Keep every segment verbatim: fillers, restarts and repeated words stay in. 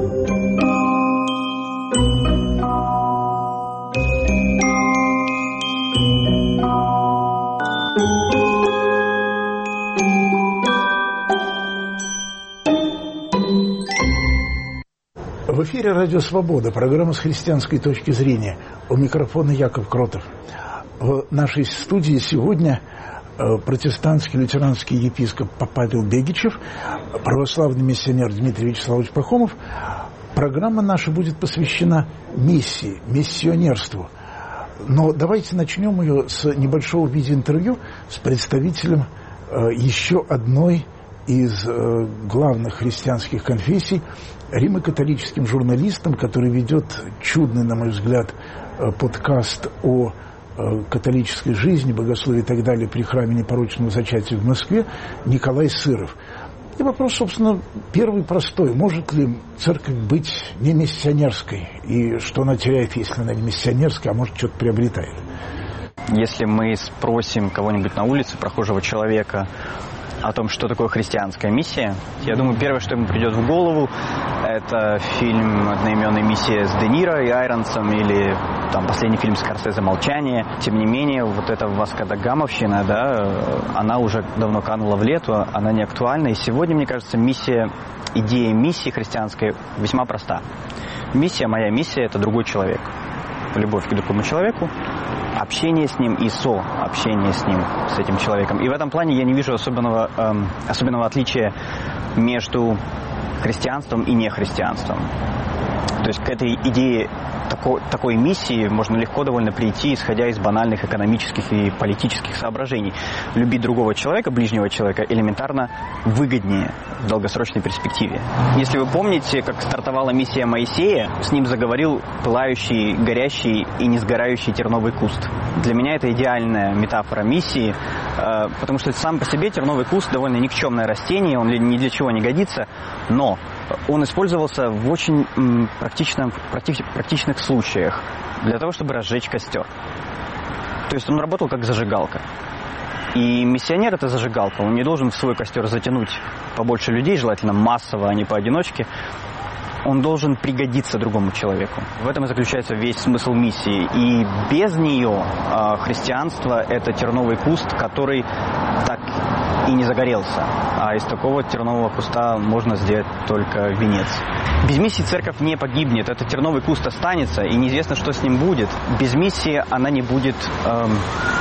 В эфире «Радио Свобода», программа с христианской точки зрения. У микрофона Яков Кротов. В нашей студии сегодня протестантский лютеранский епископ Павел Бегичев, православный миссионер Дмитрий Вячеславович Пахомов. Программа наша будет посвящена миссии, миссионерству. Но давайте начнем ее с небольшого видеоинтервью с представителем еще одной из главных христианских конфессий, римо-католическим журналистом, который ведет чудный, на мой взгляд, подкаст о католической жизни, богословии и так далее при храме непорочного зачатия в Москве, Николай Сыров. И вопрос, собственно, первый простой. Может ли церковь быть не миссионерской? И что она теряет, если она не миссионерская, а может, что-то приобретает? Если мы спросим кого-нибудь на улице, прохожего человека, о том, что такое христианская миссия, я думаю, первое, что ему придет в голову, это фильм одноименной «Миссия» с Де Ниро и Айронсом, или там последний фильм Скорсезе «Молчание». Тем не менее, вот эта воскодагамовщина, да, она уже давно канула в лету, она не актуальна. И сегодня, мне кажется, миссия, идея миссии христианской весьма проста. Миссия, моя миссия – это другой человек. Любовь к другому человеку, общение с ним и сообщение с ним, с этим человеком. И в этом плане я не вижу особенного, эм, особенного отличия между христианством и нехристианством. То есть к этой идее такой, такой миссии можно легко довольно прийти, исходя из банальных экономических и политических соображений. Любить другого человека, ближнего человека, элементарно выгоднее в долгосрочной перспективе. Если вы помните, как стартовала миссия Моисея, с ним заговорил пылающий, горящий и не сгорающий терновый куст. Для меня это идеальная метафора миссии, потому что сам по себе терновый куст довольно никчемное растение, он ни для чего не годится, но он использовался в очень практичном, практи, практичных случаях для того, чтобы разжечь костер. То есть он работал как зажигалка. И миссионер – это зажигалка. Он не должен в свой костер затянуть побольше людей, желательно массово, а не поодиночке. Он должен пригодиться другому человеку. В этом и заключается весь смысл миссии. И без нее христианство – это терновый куст, который так и не загорелся. А из такого тернового куста можно сделать только венец. Без миссии церковь не погибнет. Этот терновый куст останется, и неизвестно, что с ним будет. Без миссии она не будет... Эм,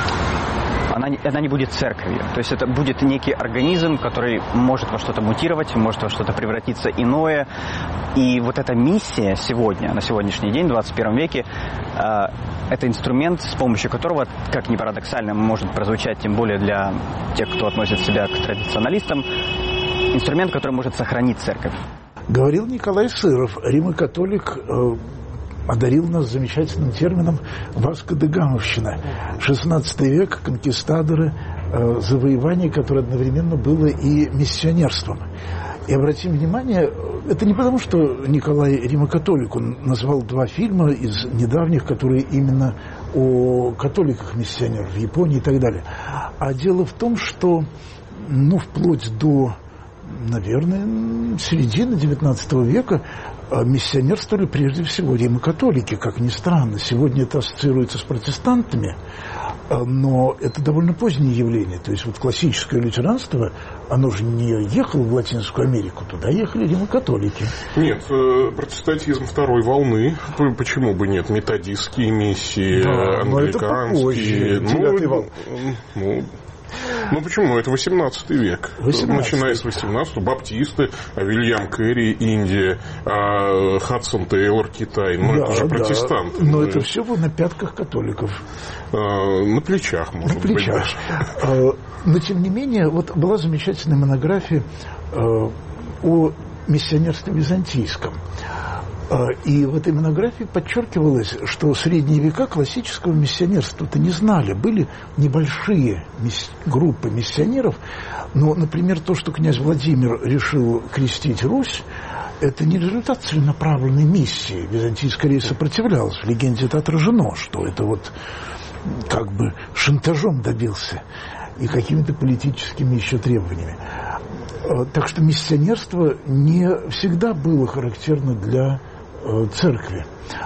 Она, она не будет церковью. То есть это будет некий организм, который может во что-то мутировать, может во что-то превратиться иное. И вот эта миссия сегодня, на сегодняшний день, в двадцать первом веке, э, это инструмент, с помощью которого, как ни парадоксально может прозвучать, тем более для тех, кто относит себя к традиционалистам, инструмент, который может сохранить церковь. Говорил Николай Сыров, римо-католик, э, одарил нас замечательным термином «воскодагамовщина». шестнадцатый век, конкистадоры, э, завоевание, которое одновременно было и миссионерством. И обратим внимание, это не потому, что Николай римо-католик, он назвал два фильма из недавних, которые именно о католиках-миссионерах в Японии и так далее. А дело в том, что, ну, вплоть до, наверное, середины девятнадцатого века миссионерствовали прежде всего римо-католики, как ни странно. Сегодня это ассоциируется с протестантами, но это довольно позднее явление. То есть вот классическое лютеранство, оно же не ехало в Латинскую Америку, туда ехали римо-католики. Нет, протестантизм второй волны, почему бы нет, методистские миссии, да, англиканские. Ну, ну, ну почему? Это восемнадцатый век. восемнадцатый. Начиная с восемнадцатого, баптисты, Вильям Кэрри, Индия, Хадсон Тейлор, Китай. Ну, да, это же протестанты. Да. Но это все на пятках католиков. На плечах, может на плечах. быть. Но, тем не менее, вот была замечательная монография о миссионерстве византийском. И в этой монографии подчеркивалось, что в средние века классического миссионерства-то не знали. Были небольшие мисс... группы миссионеров, но, например, то, что князь Владимир решил крестить Русь, это не результат целенаправленной миссии. Византий скорее сопротивлялся. В легенде это отражено, что это вот как бы шантажом добился и какими-то политическими еще требованиями. Так что миссионерство не всегда было характерно для церкви.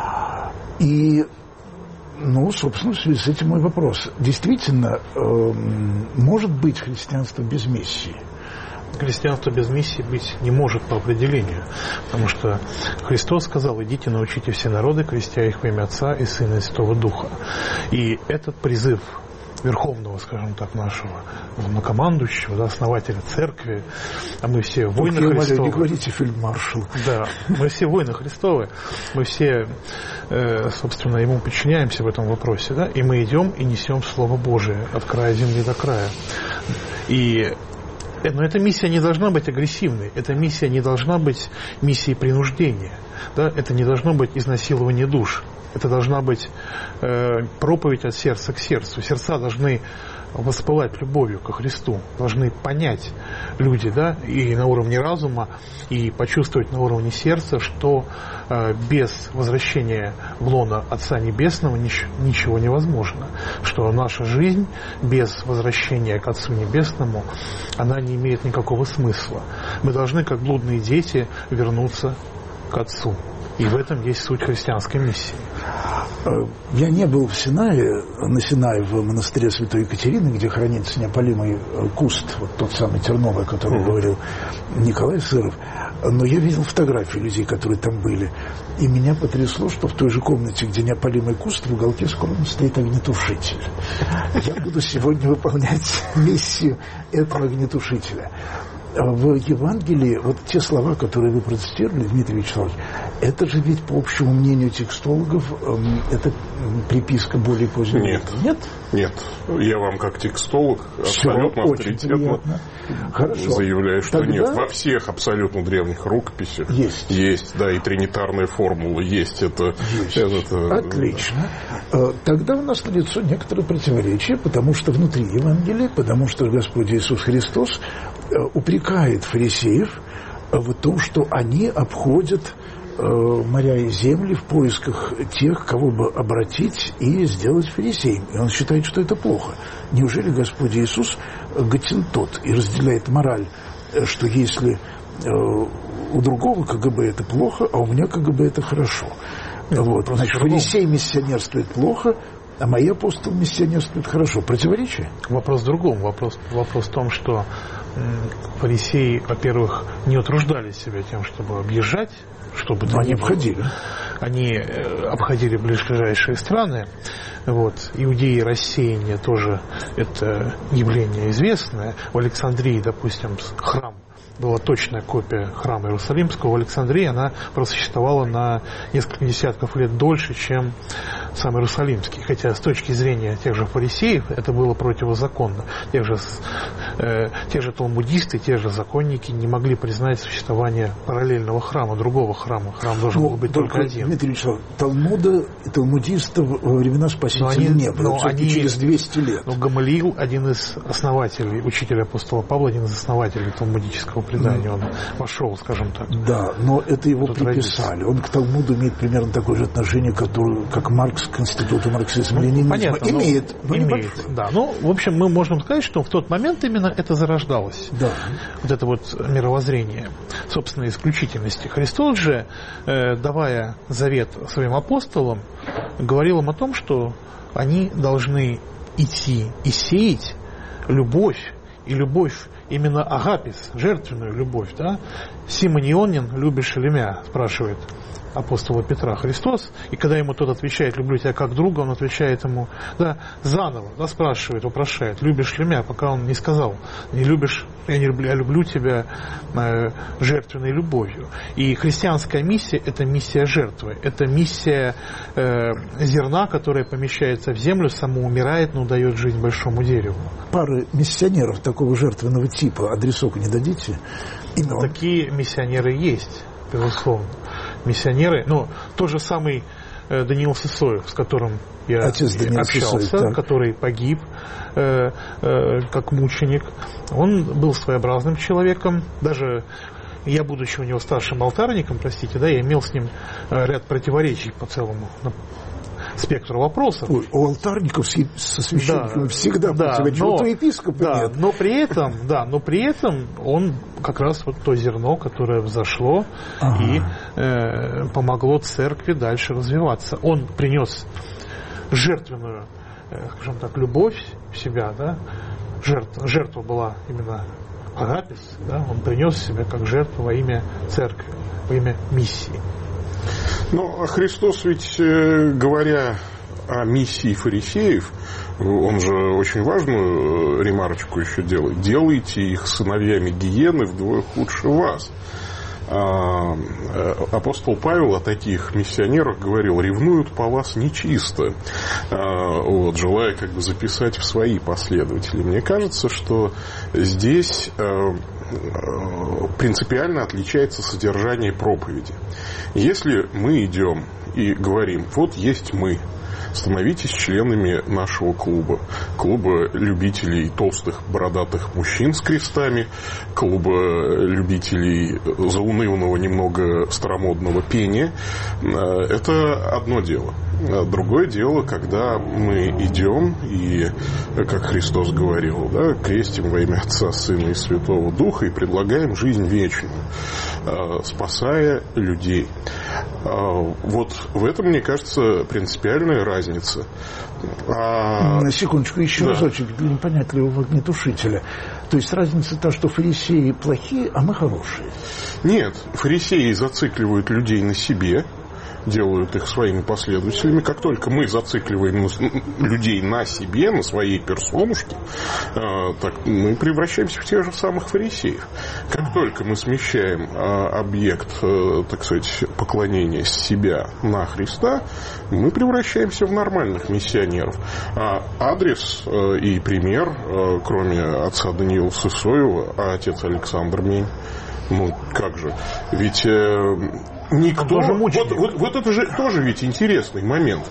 И, ну, собственно, в связи с этим мой вопрос. Действительно, может быть христианство без миссии? Христианство без миссии быть не может по определению, потому что Христос сказал: идите, научите все народы, крестя их во имя Отца и Сына и Святого Духа. И этот призыв верховного, скажем так, нашего главнокомандующего, да, основателя церкви, а мы все воины Христовы. Не говорите фельдмаршал. Да, мы все воины Христовы, мы все, э, собственно, ему подчиняемся в этом вопросе, да, и мы идем и несем Слово Божие от края земли до края. И Но эта миссия не должна быть агрессивной, эта миссия не должна быть миссией принуждения, да? Это не должно быть изнасилование душ, это должна быть э, проповедь от сердца к сердцу. Сердца должны воспылать любовью ко Христу, должны понять люди, да, и на уровне разума, и почувствовать на уровне сердца, что э, без возвращения в лоно Отца Небесного нич- ничего невозможно, что наша жизнь без возвращения к Отцу Небесному, она не имеет никакого смысла. Мы должны, как блудные дети, вернуться к Отцу. И в этом есть суть христианской миссии. Я не был в Синае, на Синае в монастыре Святой Екатерины, где хранится неопалимый куст, вот тот самый терновый, о котором mm-hmm. говорил Николай Сыров. Но я видел фотографии людей, которые там были. И меня потрясло, что в той же комнате, где неопалимый куст, в уголке скромно стоит огнетушитель. Я буду сегодня выполнять миссию этого огнетушителя. В Евангелии, вот те слова, которые вы процитировали, Дмитрий Вячеславович, это же ведь, по общему мнению текстологов, это приписка более поздней. Нет. Нет? Нет. Я вам, как текстолог, абсолютно авторитетно заявляю, что Тогда... нет. Во всех абсолютно древних рукописях есть. Есть, да, и тринитарная формула есть. Это, есть. Это, Отлично. Да. Тогда у нас налицо некоторые противоречия, потому что внутри Евангелия, потому что Господь Иисус Христос упрекает фарисеев в том, что они обходят моря и земли в поисках тех, кого бы обратить и сделать фарисеем. И он считает, что это плохо. Неужели Господь Иисус готентот и разделяет мораль, что если у другого КГБ это плохо, а у меня КГБ это хорошо? Вот. Значит, фарисей миссионерствует плохо, а мои апостолы миссионерствуют хорошо. Противоречие? Вопрос в другом. Вопрос, вопрос в том, что фарисеи, во-первых, не утруждали себя тем, чтобы объезжать, чтобы... Но они обходили. Они обходили ближайшие страны. Вот. Иудеи рассеяния тоже это явление известное. В Александрии, допустим, храм, была точная копия храма Иерусалимского. В Александрии она просуществовала на несколько десятков лет дольше, чем сам Иерусалимский. Хотя с точки зрения тех же фарисеев это было противозаконно. Тех же, э, те же талмудисты, те же законники не могли признать существование параллельного храма, другого храма. Храм должен ну, был быть только, только один. Дмитрий Вячеславович, Талмуда и талмудистов во времена Спасителя они, не было. Они, через двести лет. Но Гамалиил, один из основателей, учитель апостола Павла, один из основателей талмудического предания, он вошел, скажем так. Да, но это его приписали. Он к Талмуду имеет примерно такое же отношение, которое, как Маркс к институту марксизма-ленинизма. Ну, понятно, имеет, но имеет, да. Ну, в общем, мы можем сказать, что в тот момент именно это зарождалось. Да. Вот это вот мировоззрение собственной исключительности. Христос же, э, давая завет своим апостолам, говорил им о том, что они должны идти и сеять любовь, и любовь именно агапис, жертвенную любовь, да? Симонионин, любишь ли меня, спрашивает апостола Петра Христос, и когда ему тот отвечает, люблю тебя как друга, он отвечает ему, да, заново, да, спрашивает, вопрошает, любишь ли меня, пока он не сказал, не любишь, я не люблю, я люблю тебя э, жертвенной любовью. И христианская миссия – это миссия жертвы, это миссия э, зерна, которое помещается в землю, само умирает, но дает жизнь большому дереву. Пары миссионеров такого жертвенного типа адресок не дадите? Именно. Такие миссионеры есть, безусловно. Миссионеры, ну, тот же самый э, Даниил Сысоев, с которым я Отец общался, Сысоев, который погиб э, э, как мученик, он был своеобразным человеком, даже я, будучи у него старшим алтарником, простите, да, я имел с ним э, ряд противоречий по целому спектр вопросов. Ой, у алтарников со священниками да, всегда да, противоречиво, у епископа да, нет. Но при этом, да, но при этом он как раз вот то зерно, которое взошло ага. и э, помогло церкви дальше развиваться. Он принес жертвенную, э, скажем так, любовь в себя, да, жертва, жертва была именно агапис, да, он принес себя как жертву во имя церкви, во имя миссии. Ну, а Христос ведь, говоря о миссии фарисеев, он же очень важную ремарочку еще делает. Делайте их сыновьями гиены вдвое худше вас. Апостол Павел о таких миссионерах говорил: ревнуют по вас нечисто, вот, желая как бы записать в свои последователи. Мне кажется, что здесь принципиально отличается содержание проповеди. Если мы идем и говорим: вот есть мы, становитесь членами нашего клуба, клуба любителей толстых бородатых мужчин с крестами, клуба любителей заунывного, немного старомодного пения, это одно дело. Другое дело, когда мы идем и, как Христос говорил, да, крестим во имя Отца, Сына и Святого Духа и предлагаем жизнь вечную, спасая людей. Вот в этом, мне кажется, принципиальная разница. А... На секундочку, еще да. разочек для непонятливого огнетушителя. То есть разница та, что фарисеи плохие, а мы хорошие. Нет, фарисеи зацикливают людей на себе, делают их своими последователями. Как только мы зацикливаем людей на себе, на своей персонушке, так мы превращаемся в тех же самых фарисеев. Как только мы смещаем объект, так сказать, поклонения с себя на Христа, мы превращаемся в нормальных миссионеров. А адрес и пример, кроме отца Даниила Сысоева, а отец Александр Мень, ну как же, ведь... Никто... Вот, вот, вот это же тоже ведь интересный момент.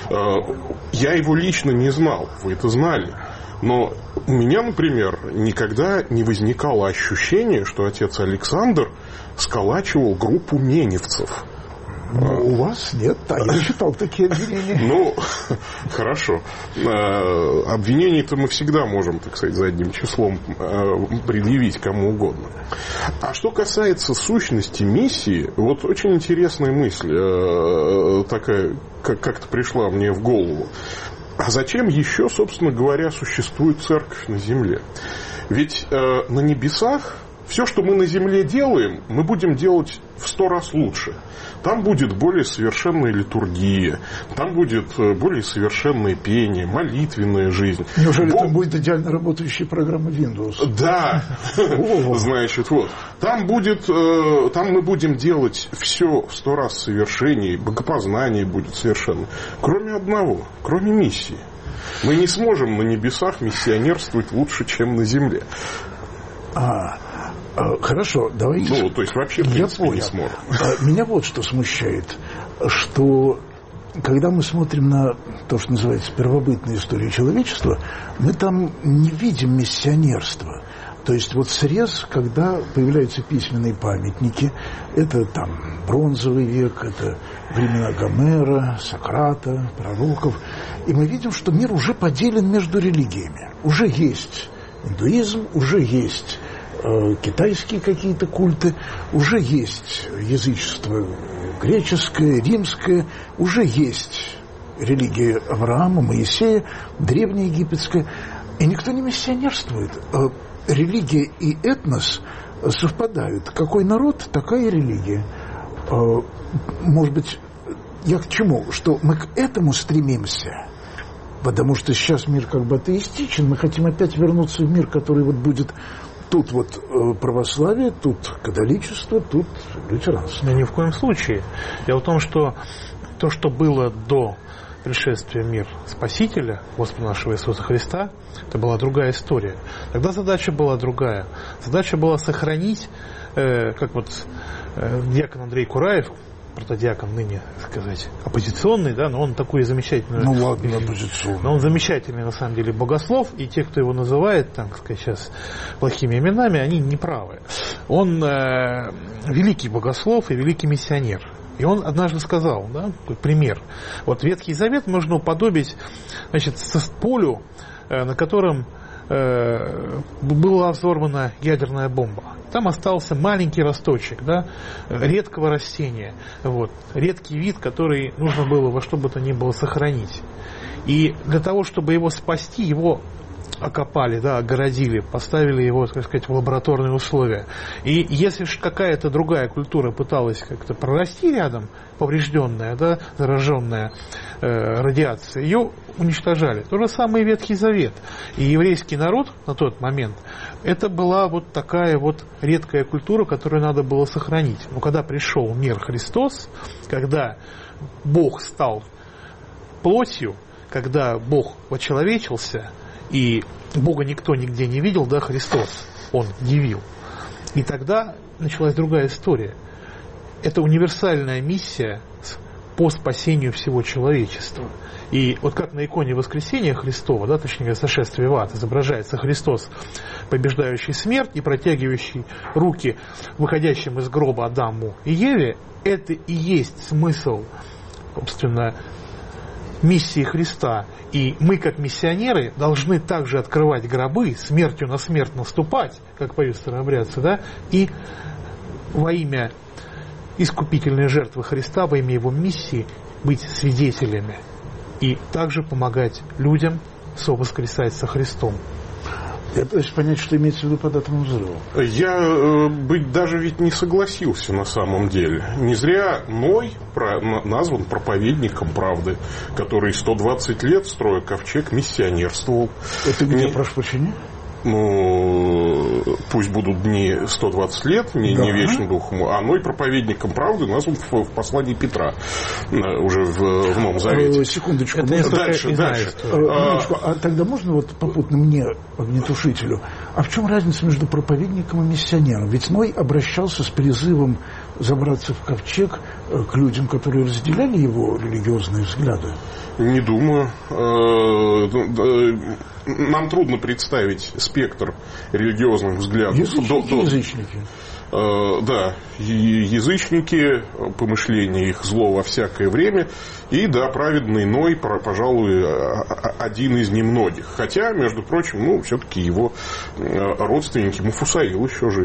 Я его лично не знал, вы это знали. Но у меня, например, никогда не возникало ощущения, что отец Александр сколачивал группу меневцев. Ну, у вас нет, а я читал такие обвинения. Ну, хорошо. Обвинений-то мы всегда можем, так сказать, задним числом предъявить кому угодно. А что касается сущности миссии, вот очень интересная мысль такая, как-то пришла мне в голову. А зачем еще, собственно говоря, существует церковь на земле? Ведь на небесах все, что мы на земле делаем, мы будем делать в сто раз лучше. Там будет более совершенная литургия, там будет более совершенное пение, молитвенная жизнь. Неужели Бог... там будет идеально работающая программа Windows? Да, значит, вот. Там будет, там мы будем делать все в сто раз совершеннее, богопознание будет совершенно. Кроме одного, кроме миссии. Мы не сможем на небесах миссионерствовать лучше, чем на земле. А, хорошо, давайте. Ну, то есть вообще, в принципе, не сможем. Меня вот что смущает, что когда мы смотрим на то, что называется первобытная история человечества, мы там не видим миссионерства. То есть вот срез, когда появляются письменные памятники, это там бронзовый век, это времена Гомера, Сократа, пророков, и мы видим, что мир уже поделен между религиями. Уже есть индуизм, уже есть э, китайские какие-то культы, уже есть язычество греческое, римское, уже есть религия Авраама, Моисея, древнеегипетская, и никто не миссионерствует. Э, религия и этнос совпадают. Какой народ, такая и религия. Э, может быть, я к чему? Что мы к этому стремимся. Потому что сейчас мир как бы атеистичен, мы хотим опять вернуться в мир, который вот будет тут вот православие, тут католичество, тут лютеранство. Да ни в коем случае. Дело в том, что то, что было до пришествия в мир Спасителя, Господа нашего Иисуса Христа, это была другая история. Тогда задача была другая. Задача была сохранить, э, как вот э, диакон Андрей Кураев, протодиакон ныне, так сказать, оппозиционный, да, но он такой замечательный. Ну ладно, оппозиционный. Но он замечательный, на самом деле, богослов, и те, кто его называет, так сказать, сейчас плохими именами, они неправы. Он э, великий богослов и великий миссионер. И он однажды сказал, да, такой пример. Вот Ветхий Завет можно уподобить, значит, полю, на котором э, была взорвана ядерная бомба. Там остался маленький росточек, да, редкого растения, вот, редкий вид, который нужно было во что бы то ни было сохранить. И для того, чтобы его спасти, его окопали, да, огородили, поставили его, так сказать, в лабораторные условия. И если же какая-то другая культура пыталась как-то прорасти рядом, поврежденная, да, зараженная э, радиацией, ее уничтожали. То же самое и Ветхий Завет. И еврейский народ на тот момент, это была вот такая вот редкая культура, которую надо было сохранить. Но когда пришел мир Христос, когда Бог стал плотью, когда Бог очеловечился, и Бога никто нигде не видел, да, Христос, Он явил. И тогда началась другая история. Это универсальная миссия по спасению всего человечества. И вот как на иконе Воскресения Христова, да, точнее говоря, сошествие в ад, изображается Христос, побеждающий смерть и протягивающий руки выходящим из гроба Адаму и Еве, это и есть смысл, собственно, миссии Христа. И мы, как миссионеры, должны также открывать гробы, смертью на смерть наступать, как поют старообрядцы, да, и во имя искупительной жертвы Христа, во имя Его миссии, быть свидетелями. И также помогать людям совоскресать со Христом. Я пытаюсь понять, что имеется в виду под атомным взрывом. Я э, быть даже ведь не согласился на самом деле. Не зря Ной про, на, назван проповедником правды, который сто двадцать лет, строя ковчег, миссионерствовал. Это где, не... прошу прощения? Ну, пусть будут дни сто двадцать лет, не, да. не вечным духом, а Ной проповедником правды назван в, в послании Петра, уже в, в Новом Завете. Секундочку. Это дальше, дальше. А, а тогда можно вот попутно мне, огнетушителю, а в чем разница между проповедником и миссионером? Ведь Ной обращался с призывом забраться в ковчег к людям, которые разделяли его религиозные взгляды. Не думаю. Нам трудно представить спектр религиозных взглядов. Язычники, до, до... язычники. Да, язычники, помышления их зло во всякое время. И, да, праведный Ной, пожалуй, один из немногих. Хотя, между прочим, ну, все-таки его родственники, Мафусаил еще жив.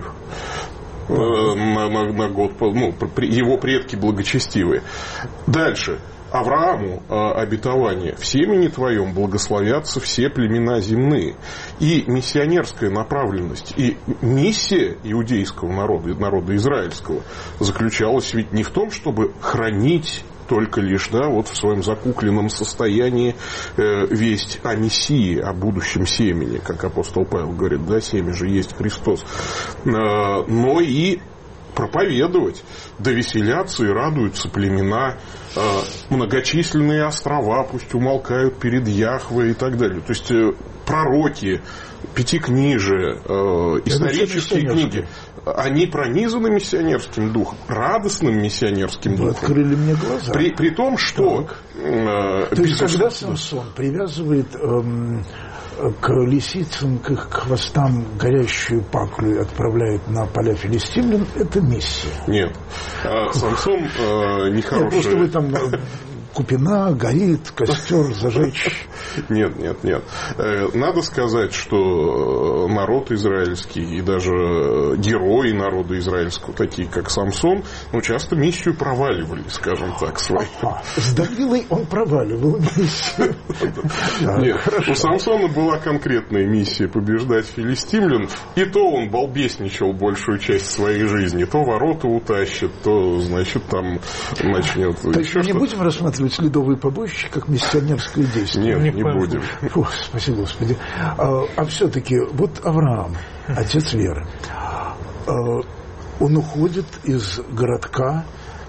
На, на, на год, ну, его предки благочестивые. Дальше. Аврааму э, обетование: в семени твоем благословятся все племена земные. И миссионерская направленность, и миссия иудейского народа, народа израильского, заключалась ведь не в том, чтобы хранить только лишь, да, вот в своем закукленном состоянии э, весть о Мессии, о будущем семени, как апостол Павел говорит, да, семя же есть Христос, э, но и проповедовать, да веселятся и радуются племена, э, многочисленные острова пусть умолкают перед Яхве и так далее. То есть э, пророки, пятикнижие, э, исторические книги, они пронизаны миссионерским духом, радостным миссионерским Вы духом. Открыли мне глаза. При, при том, что... Э, То есть, когда Самсон привязывает эм, к лисицам, к их хвостам горящую паклю и отправляет на поля филистимлян, это миссия. Нет. А, Самсон э, нехороший... Нет, просто вы там... Купина, горит, костер зажечь. Нет, нет, нет. Надо сказать, что народ израильский и даже герои народа израильского, такие как Самсон, ну, часто миссию проваливали, скажем так, свою. А, с Давилой он проваливал миссию. Нет, у Самсона была конкретная миссия побеждать филистимлян, и то он балбесничал большую часть своей жизни. То ворота утащит, то, значит, там начнет... То есть мы не будем рассматривать следовые побоища как миссионерское действие? Нет, не, не будем. Фу, спасибо, Господи. А, а все-таки вот Авраам, отец веры, а, он уходит из городка,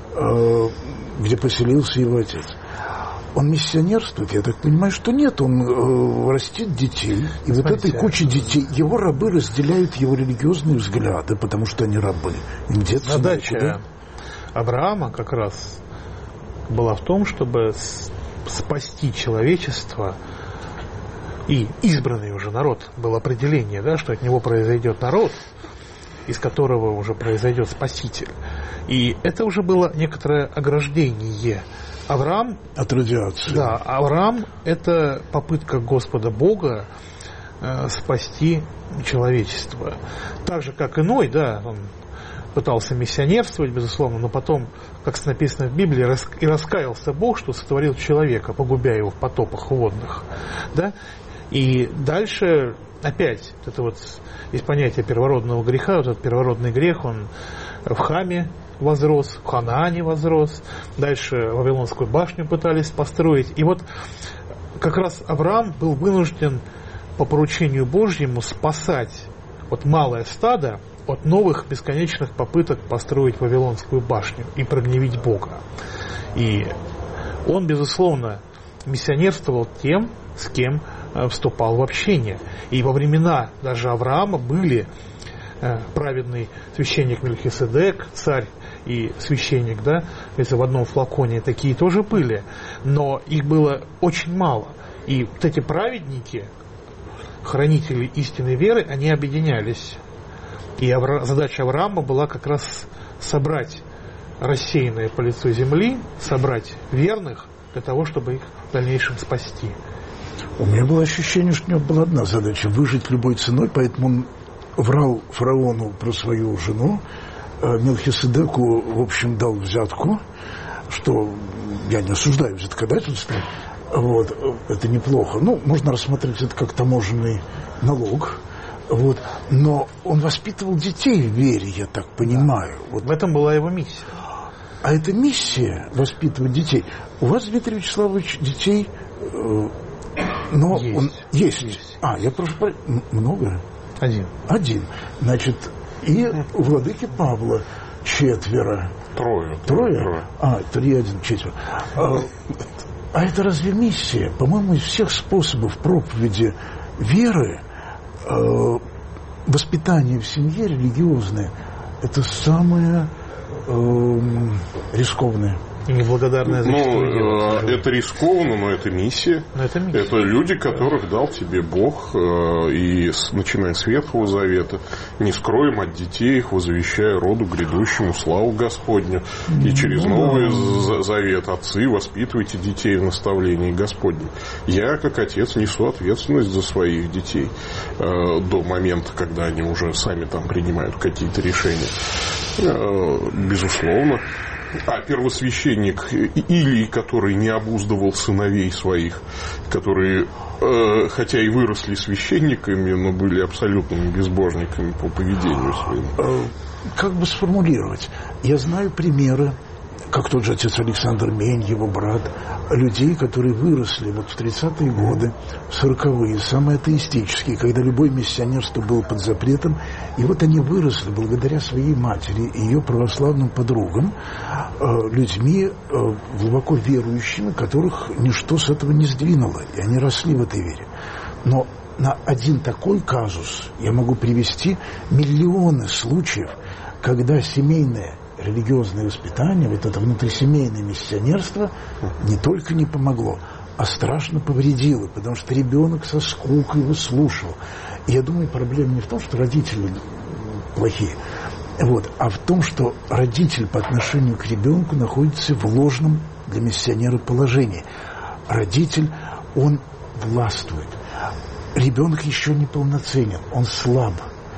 а, где поселился его отец. Он миссионерствует? Я так понимаю, что нет. Он э, растит детей. И Смотрите, вот этой куче детей, его рабы разделяют его религиозные взгляды, потому что они рабы. Им деться задача некуда. Авраама как раз была в том, чтобы спасти человечество, и избранный уже народ, было определение, да, что от него произойдет народ, из которого уже произойдет Спаситель. И это уже было некоторое ограждение. Авраам... От радиации. Да, Авраам – это попытка Господа Бога э, спасти человечество. Так же, как Иной, да, он пытался миссионерствовать, безусловно, но потом, как написано в Библии, и раскаялся Бог, что сотворил человека, погубя его в потопах водных. Да? И дальше опять это вот есть понятие первородного греха, вот этот первородный грех, он в Хаме возрос, в Ханаане возрос, дальше Вавилонскую башню пытались построить. И вот как раз Авраам был вынужден по поручению Божьему спасать вот малое стадо от новых бесконечных попыток построить Вавилонскую башню и прогневить Бога. И он, безусловно, миссионерствовал тем, с кем вступал в общение. И во времена даже Авраама были э, праведный священник Мельхиседек, царь и священник, да, это в одном флаконе, такие тоже были, но их было очень мало. И вот эти праведники, хранители истинной веры, они объединялись. И Авра... задача Авраама была как раз собрать рассеянные по лицу земли, собрать верных для того, чтобы их в дальнейшем спасти. У меня было ощущение, что у него была одна задача – выжить любой ценой, поэтому он врал фараону про свою жену, Мелхиседеку, в общем, дал взятку, что я не осуждаю взяткодательство, вот, это неплохо. Ну, можно рассмотреть это как таможенный налог, вот, но он воспитывал детей в вере, я так понимаю. Вот. В этом была его миссия. А эта миссия – воспитывать детей. У вас, Дмитрий Вячеславович, детей… Э, но есть. Он есть. есть. А, я прошу прощения. Много? Один. Один. Значит, и у владыки Павла четверо. Трое. Трое? Трое. А, три, один, четверо. А, а это разве миссия? По-моему, из всех способов проповеди веры, э, воспитание в семье религиозное, это самое э, рискованное. И неблагодарная за ну, э, это рискованно, но это миссия. Но это миссия. Это люди, которых дал тебе Бог, э, и с, начиная с Ветхого Завета, не скроем от детей их, возвещая роду грядущему славу Господню. И через Новый Завет отцы, воспитывайте детей в наставлении Господнем. Я, как отец, несу ответственность за своих детей э, до момента, когда они уже сами там принимают какие-то решения. Э, безусловно. А первосвященник Илий, который не обуздывал сыновей своих, которые, э, хотя и выросли священниками, но были абсолютными безбожниками по поведению своему. Как бы сформулировать? Я знаю примеры, как тот же отец Александр Мень, его брат, людей, которые выросли вот в тридцатые годы, в сороковые, самые атеистические, когда любое миссионерство было под запретом, и вот они выросли благодаря своей матери и ее православным подругам, людьми глубоко верующими, которых ничто с этого не сдвинуло, и они росли в этой вере. Но на один такой казус я могу привести миллионы случаев, когда семейное религиозное воспитание, вот это внутрисемейное миссионерство не только не помогло, а страшно повредило, потому что ребенок со скукой его слушал. И я думаю, проблема не в том, что родители плохие, вот, а в том, что родитель по отношению к ребенку находится в ложном для миссионера положении. Родитель, он властвует. Ребенок еще не полноценен, он слаб.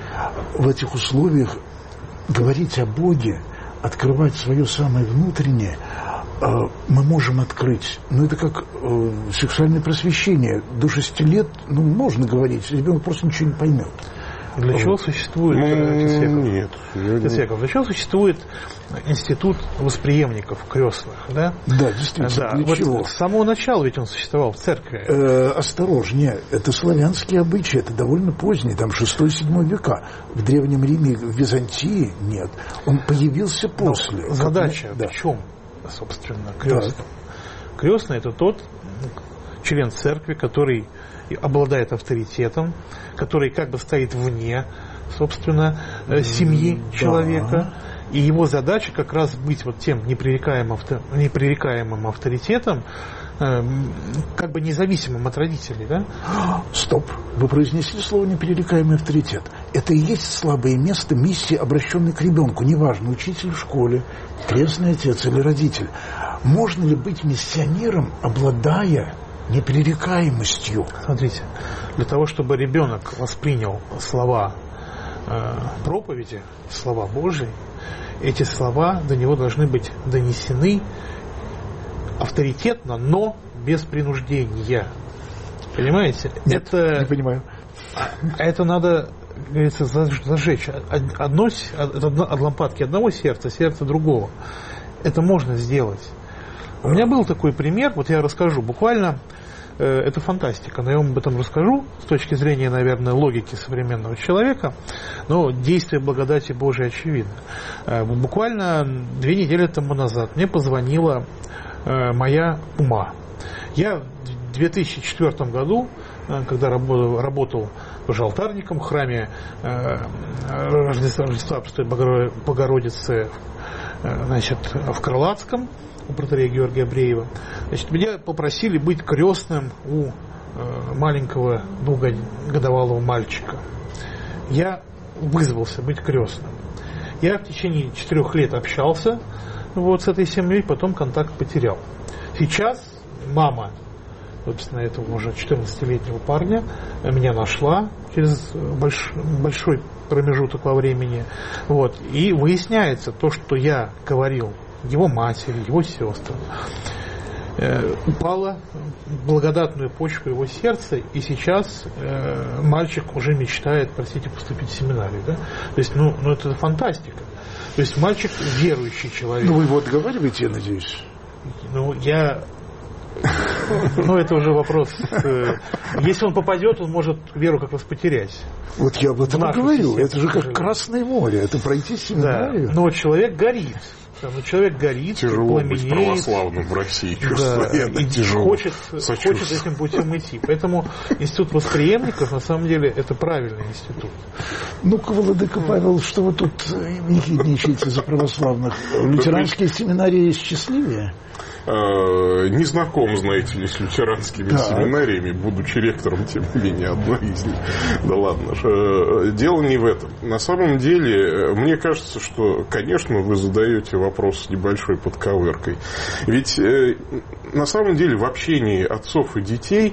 В этих условиях говорить о Боге, открывать свое самое внутреннее, э, мы можем открыть. Но это как э, сексуальное просвещение. До шести лет, ну, можно говорить, ребенок просто ничего не поймет. Для чего существует, ну, отец Яков? Нет. Отец Яков, для чего существует институт восприемников крестных? Да, да действительно. Да, для вот чего? с самого начала ведь он существовал в церкви. Э, осторожнее, это славянские обычаи, это довольно поздние, там шестой-седьмой века. В Древнем Риме, в Византии нет. Он появился после. Но задача как, да. в чем, собственно, крестный? Да. Крестный — это тот член церкви, который обладает авторитетом, который как бы стоит вне, собственно, семьи да. человека. И его задача как раз быть вот тем непререкаемым, непререкаемым авторитетом, как бы независимым от родителей, да? Стоп. Вы произнесли слово «непререкаемый авторитет». Это и есть слабое место миссии, обращенной к ребенку. Неважно, учитель в школе, крестный отец или родитель. Можно ли быть миссионером, обладая непререкаемостью? Смотрите, для того, чтобы ребенок воспринял слова э, проповеди, слова Божьи, эти слова до него должны быть донесены авторитетно, но без принуждения. Понимаете? Нет, это, не понимаю. Это надо, как говорится, зажечь. Одно, от лампадки одного сердца, сердце другого. Это можно сделать. У меня был такой пример, вот я расскажу. Буквально, э, это фантастика, но я вам об этом расскажу с точки зрения, наверное, логики современного человека. Но действие благодати Божией очевидно. Э, буквально две недели тому назад мне позвонила моя ума. Я в две тысячи четвёртом году, когда работал, работал уже алтарником в храме Рождества, Рождества Пресвятой Богородицы, значит, в Крылатском, у протоиерея Георгия Бреева, значит, меня попросили быть крестным у маленького двухгодовалого мальчика. Я вызвался быть крестным. Я в течение четырех лет общался вот с этой семьей, потом контакт потерял. Сейчас мама, собственно, этого уже четырнадцатилетнего парня меня нашла через больш, большой промежуток во времени. Вот, и выясняется то, что я говорил его матери, его сестрам, э, упала в благодатную почву его сердца, и сейчас э, мальчик уже мечтает, простите, поступить в семинарию. Да? То есть, ну, ну, это фантастика. То есть мальчик верующий человек. Ну, вы его отговариваете, я надеюсь? Ну, я... Ну, это уже вопрос. Если он попадет, он может веру как раз потерять. Вот я об этом и говорю. Это же как Красное море. Это пройти семинарию. Да. Но человек горит. Ну, человек горит, тяжело пламенеет. Быть православным в России, чувствую, да, это и тяжело. Хочет, хочет этим путем идти. Поэтому институт восприемников, на самом деле, это правильный институт. Ну-ка, владыка Павел, что вы тут ехидничаете за православных? Лютеранские семинарии счастливее? Не знаком, знаете ли, с лютеранскими да. семинариями, будучи ректором, тем не менее, одной из них. Да ладно. Дело не в этом. На самом деле, мне кажется, что, конечно, вы задаете вопрос с небольшой подковыркой. Ведь на самом деле в общении отцов и детей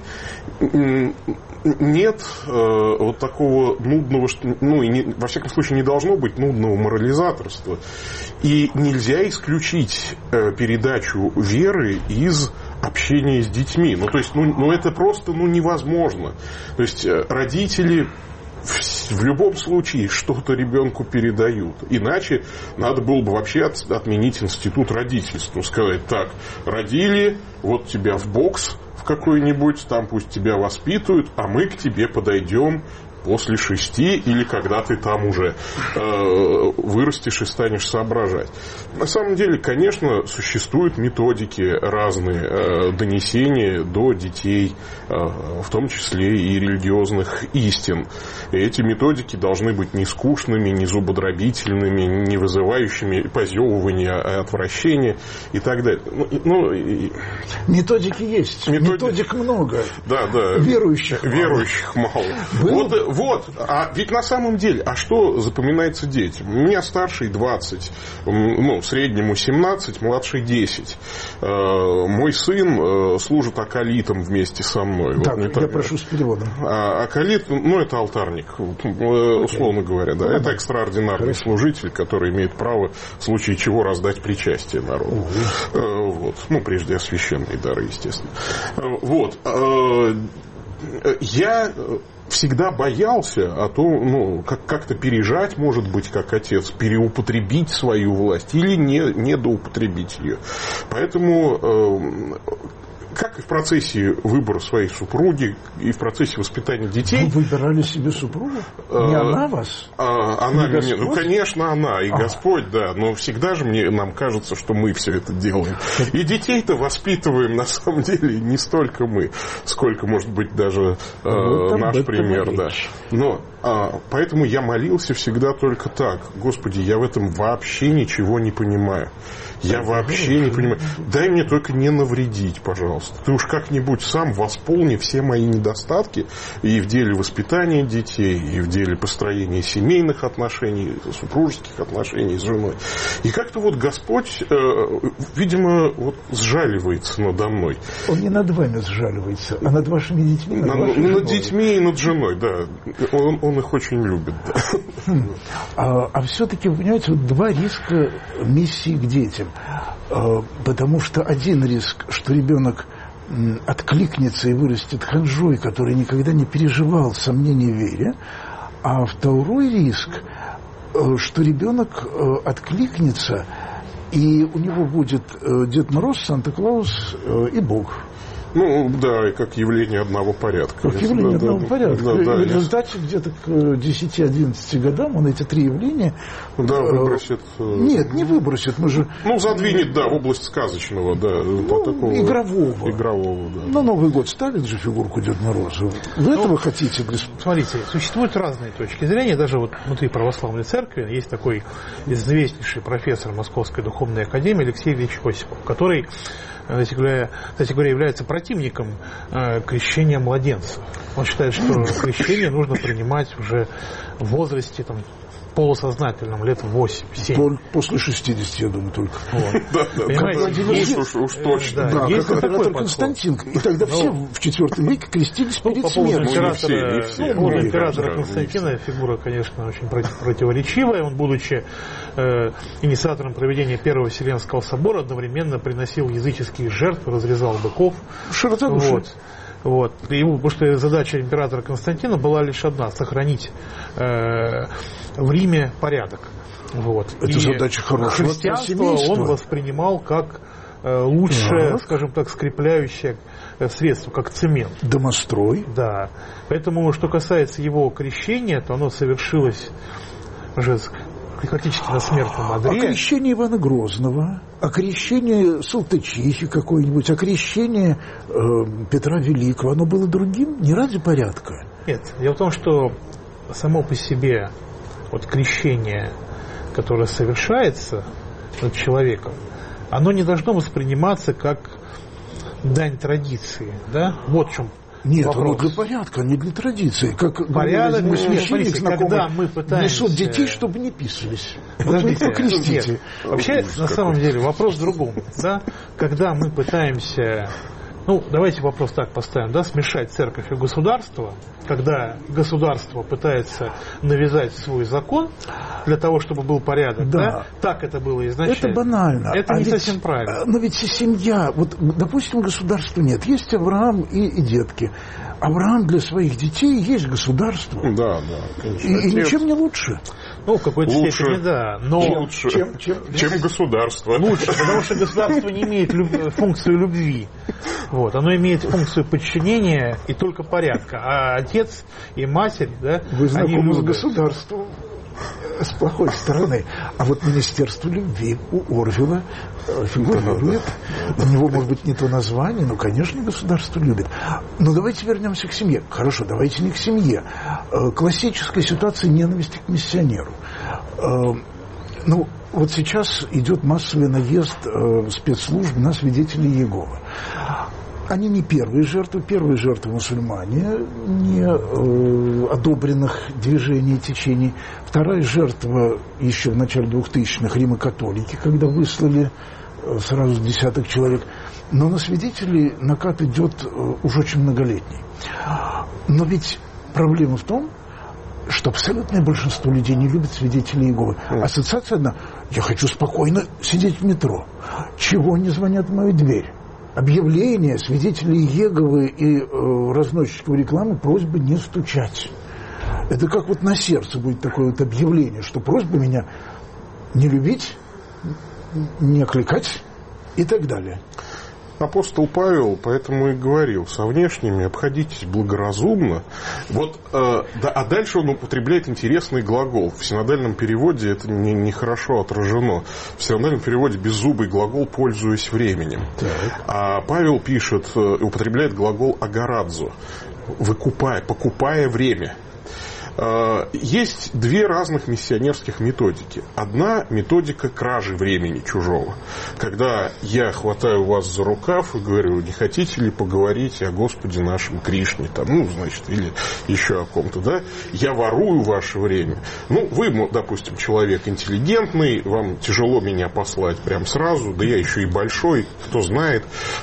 нет э, вот такого нудного, ну, и не, во всяком случае, не должно быть нудного морализаторства. И нельзя исключить э, передачу веры из общения с детьми. Ну, то есть, ну, ну это просто ну, невозможно. То есть, э, родители в, в любом случае что-то ребенку передают. Иначе надо было бы вообще от, отменить институт родительства. Сказать, так, родили, вот тебя в бокс какой-нибудь, там пусть тебя воспитывают, а мы к тебе подойдем после шести или когда ты там уже э, вырастешь и станешь соображать. На самом деле, конечно, существуют методики разные э, донесения до детей, э, в том числе и религиозных истин. И эти методики должны быть не скучными, не зубодробительными, не вызывающими позевывания, отвращения и так далее. Ну, ну, и... Методики есть. Методи... Методик много. Да, да. Верующих мало. Верующих мало. Вот, вот. А ведь на самом деле, а что запоминается детям? У меня старший двадцать, ну, среднему семнадцать, младший десять. Мой сын служит аколитом вместе со мной. Так, вот, я так... прошу с переводом. А, аколит, ну, это алтарник, условно говоря, да. Это экстраординарный служитель, который имеет право в случае чего раздать причастие народу. Вот. Ну, прежде священные дары, естественно. Вот. Я всегда боялся, а то, ну, как- как-то пережать, может быть, как отец, переупотребить свою власть или не, недоупотребить ее. Поэтому, как и в процессе выбора своей супруги, и в процессе воспитания детей... Вы выбирали себе супругу? Не а, она вас? А, она меня... Ну, конечно, она и а. Господь, да. Но всегда же мне, нам кажется, что мы все это делаем. И детей-то воспитываем, на самом деле, не столько мы, сколько, может быть, даже вот э, наш пример. Да. Но а, поэтому я молился всегда только так. Господи, я в этом вообще ничего не понимаю. Я вообще не понимаю. Дай мне только не навредить, пожалуйста. Ты уж как-нибудь сам восполни все мои недостатки и в деле воспитания детей, и в деле построения семейных отношений, супружеских отношений с женой. И как-то вот Господь, э, видимо, вот сжаливается надо мной. Он не над вами сжаливается, а над вашими детьми. Над, над, над детьми и над женой, да. Он, он их очень любит. Да. Хм. А, а все-таки, вы понимаете, вот два риска миссии к детям. Потому что один риск, что ребенок откликнется и вырастет ханжой, который никогда не переживал сомнений в вере, а второй риск, что ребенок откликнется, и у него будет Дед Мороз, Санта-Клаус и Бог. Ну, да, и как явление одного порядка. Как явление да, одного да, порядка. Да, да, в результате где-то к десяти-одиннадцати годам он эти три явления... Да, выбросит... Нет, не выбросит. Мы же... Ну, задвинет, да, в область сказочного, да. Ну, такого... игрового. Игрового, да. На Новый год ставят же фигурку Деда Мороза. Вы ну, этого хотите? Смотрите, существуют разные точки зрения. Даже вот внутри православной церкви есть такой известнейший профессор Московской духовной академии Алексей Ильич Осипов, который... Кстати говоря, кстати говоря, является противником э, крещения младенцев. Он считает, что крещение нужно принимать уже в возрасте там, полусознательном, лет восемь-семь. После шестидесяти, я думаю, только. Вот. Да, да, понимаете, уж, уж точно. Да, есть как император Константин. И тогда все в четвёртом веке крестились перед смертью. По поводу императора Константина фигура, конечно, очень противоречивая. Он, будучи э, инициатором проведения Первого Вселенского собора, одновременно приносил языческие жертвы, разрезал быков. Широта души. Вот. Вот. И ему, потому что задача императора Константина была лишь одна – сохранить э, в Риме порядок. Вот. Это и задача хорошего христианство он воспринимал как э, лучшее, так. скажем так, скрепляющее средство, как цемент. Домострой. Да. Поэтому, что касается его крещения, то оно совершилось уже практически на смертном одре. А крещение Ивана Грозного, а крещение Салтычихи какой-нибудь, а крещение э, Петра Великого, оно было другим, не ради порядка? Нет. Дело в том, что само по себе вот крещение, которое совершается над человеком, оно не должно восприниматься как дань традиции. Да? Вот в чем Нет, вопрос. Оно для порядка, не для традиции. Как порядок, мы священник знакомый, когда мы пытаемся... несут детей, чтобы не писались. Подождите, вот крестите. Нет. Вообще, на самом деле, вопрос в другом. Да? Когда мы пытаемся... Ну, давайте вопрос так поставим, да, смешать церковь и государство, когда государство пытается навязать свой закон для того, чтобы был порядок, да, да? Так это было изначально. Это банально. Это а не ведь, совсем правильно. Но ведь семья, вот, допустим, государства нет, есть Авраам и, и детки. Авраам для своих детей есть государство. Да, да, конечно. И, и ничем не лучше. Ну, в какой-то лучше, степени, да. Но лучше, чем, чем, чем государство. Лучше, потому что государство не имеет люб... функцию любви. Вот. Оно имеет функцию подчинения и только порядка. А отец и матерь, да, вы знакомы с государством с плохой стороны. А вот Министерство любви у Орвелла фигурирует. У него, может быть, не то название, но, конечно, государство любит. Но давайте вернемся к семье. Хорошо, давайте не к семье. Классическая ситуация ненависти к миссионеру. Ну, вот сейчас идет массовый наезд спецслужб на свидетелей Иеговы. Они не первые жертвы. Первые жертвы мусульмане, не э, одобренных движений и течений. Вторая жертва еще в начале двухтысячных римокатолики, когда выслали э, сразу десяток человек. Но на свидетелей накат идет э, уже очень многолетний. Но ведь проблема в том, что абсолютное большинство людей не любит свидетелей Иеговы. Ассоциация одна: я хочу спокойно сидеть в метро. Чего они звонят в мою дверь? Объявление свидетелей Иеговы и э, разносчиков рекламы просьба не стучать. Это как вот на сердце будет такое вот объявление, что просьба меня не любить, не окликать и так далее. Апостол Павел поэтому и говорил: со внешними обходитесь благоразумно. Вот, э, да, а дальше он употребляет интересный глагол. В синодальном переводе это нехорошо не, не отражено. В синодальном переводе беззубый глагол «пользуясь временем». Так. А Павел пишет, употребляет глагол «агарадзо», выкупая, покупая время. Есть две разных миссионерских методики. Одна методика кражи времени чужого. Когда я хватаю вас за рукав и говорю: не хотите ли поговорить о Господе нашем Кришне, там, ну, значит, или еще о ком-то, да? Я ворую ваше время. Ну, вы, допустим, человек интеллигентный, вам тяжело меня послать прям сразу, да я еще и большой, кто знает.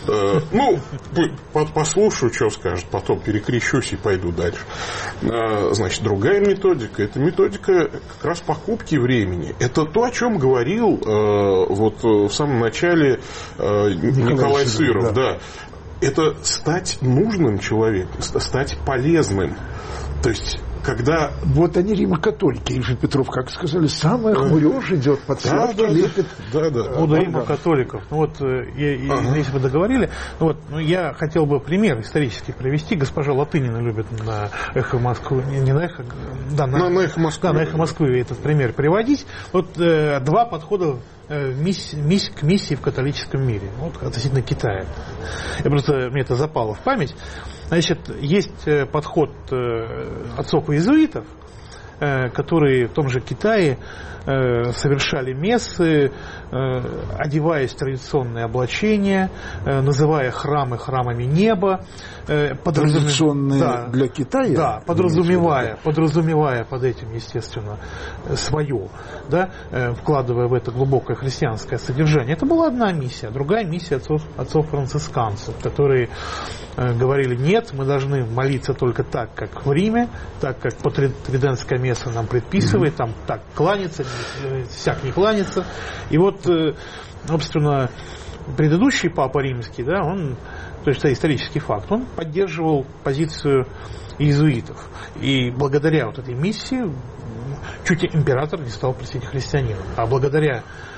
Ну, послушаю, что скажет, потом перекрещусь и пойду дальше. Значит, другая Другая методика – это методика как раз покупки времени. Это то, о чем говорил э, вот в самом начале э, Николай, Николай Сыров. Да. Да. Это стать нужным человеком, стать полезным. То есть, когда... Вот они римокатолики, их же Петров, как сказали, самая хмурёж идет под святки, да, лепит. Да, да. Ну, да, римокатоликов. Ну, вот, я, ага. если бы договорили, ну, вот, ну, я хотел бы пример исторический привести. Госпожа Латынина любит на «Эхо Москвы», не на «Эхо», да, на, на, на «Эхо Москвы», да, на «Эхо Москвы» этот пример приводить. Вот э, два подхода Мисс, мисс, к миссии в католическом мире, вот, относительно Китая. Я просто, мне это запало в память. Значит, есть подход отцов-иезуитов, которые в том же Китае совершали мессы, одеваясь в традиционные облачения, называя храмы храмами неба. Традиционные да, для Китая? Да, подразумевая, подразумевая под этим, естественно, свое, да, вкладывая в это глубокое христианское содержание. Это была одна миссия. Другая миссия отцов, отцов-францисканцев, которые говорили: нет, мы должны молиться только так, как в Риме, так, как по тридентское место нам предписывает, там так кланяться, всяк не кланяться. И вот, собственно, предыдущий папа римский, да, он, то есть это исторический факт, он поддерживал позицию иезуитов. И благодаря вот этой миссии чуть император не стал, простите, христианином. А благодаря